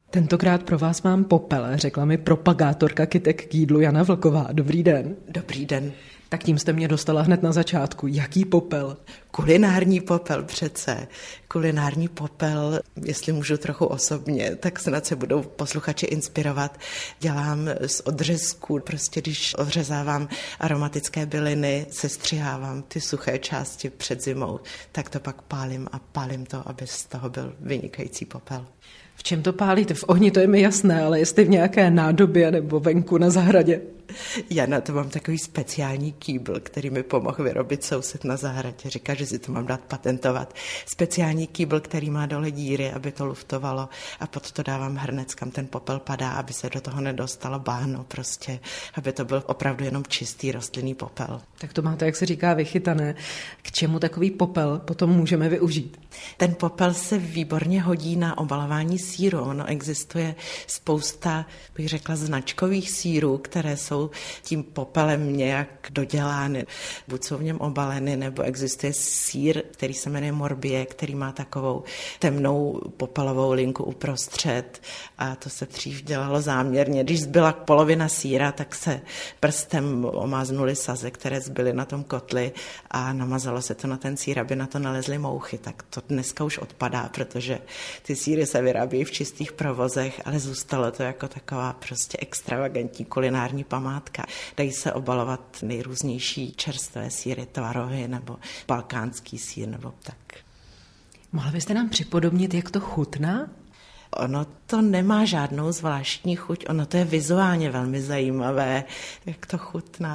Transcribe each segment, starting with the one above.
Tentokrát pro vás mám popel, řekla mi propagátorka kytek k jídlu Jana Vlková. Dobrý den. Dobrý den. Tak tím jste mě dostala hned na začátku. Jaký popel? Kulinární popel přece. Kulinární popel, jestli můžu trochu osobně, tak snad se budou posluchači inspirovat. Dělám z odřezků, prostě když odřezávám aromatické byliny, sestřihávám ty suché části před zimou, tak to pak pálím to, aby z toho byl vynikající popel. V čem to pálíte? V ohni, to je mi jasné, ale jestli v nějaké nádobě nebo venku na zahradě. Já na to mám takový speciální kýbl, který mi pomohl vyrobit soused na zahradě. Říká, že si to mám dát patentovat. Speciální kýbl, který má dole díry, aby to luftovalo, a pod to dávám hrnec, kam ten popel padá, aby se do toho nedostalo báhno prostě, aby to byl opravdu jenom čistý rostlinný popel. Tak to máte, jak se říká, vychytané. K čemu takový popel potom můžeme využít? Ten popel se výborně hodí na obalování sýru. Ono existuje spousta, bych řekla, značkových sýrů, které jsou tím popelem nějak dodělány. Buď jsou v něm obaleny, nebo existuje sýr, který se jmenuje Morbie, který má takovou temnou popelovou linku uprostřed, a to se dřív dělalo záměrně. Když zbyla polovina sýra, tak se prstem omáznuly saze, které zbyly na tom kotli, a namazalo se to na ten sýr, aby na to nalezly mouchy. Tak to dneska už odpadá, protože ty sýry se vyrábějí v čistých provozech, ale zůstalo to jako taková prostě extravagantní kulinární památka. Dají se obalovat nejrůznější čerstvé sýry, tvarohy nebo balkánský sýr nebo tak. Mohla byste nám připodobnit, jak to chutná? Ono to nemá žádnou zvláštní chuť, ono to je vizuálně velmi zajímavé, jak to chutná,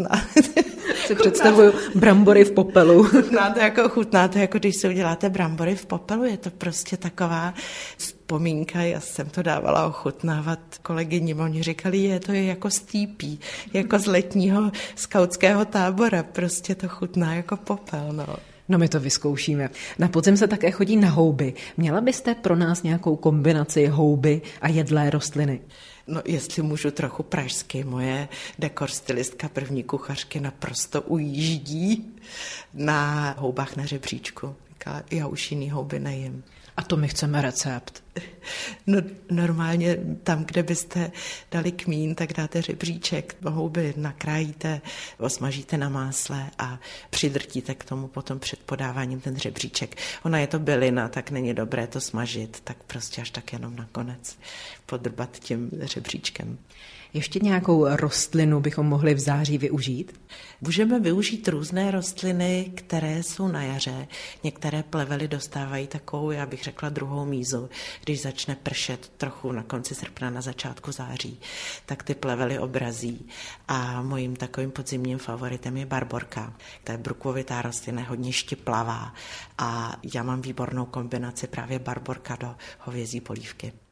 Si představuju brambory v popelu. Chutná to jako když si uděláte brambory v popelu, je to prostě taková vzpomínka. Já jsem to dávala ochutnávat kolegyním, oni říkali, to je jako stýpí, jako z letního skautského tábora, prostě to chutná jako popel, no. No, my to vyzkoušíme. Na podzim se také chodí na houby. Měla byste pro nás nějakou kombinaci houby a jedlé rostliny? No, jestli můžu trochu pražsky, moje dekorstylistka první kuchařky naprosto ujíždí na houbách na žebříčku. Říkala, já už jiný houby nejím. A to my chceme recept. No, normálně tam, kde byste dali kmín, tak dáte žebříček, houby nakrájíte, osmažíte na másle a přidrtíte k tomu potom před podáváním ten žebříček. Ona je to bylina, tak není dobré to smažit, tak prostě až tak jenom nakonec podrbat tím žebříčkem. Ještě nějakou rostlinu bychom mohli v září využít? Můžeme využít různé rostliny, které jsou na jaře. Některé plevely dostávají takovou, já bych řekla, druhou mízu. Když začne pršet trochu na konci srpna, na začátku září, tak ty plevely obrazí. A mojím takovým podzimním favoritem je barborka. To je brukvovitá rostlina, hodně štiplavá. A já mám výbornou kombinaci právě barborka do hovězí polívky.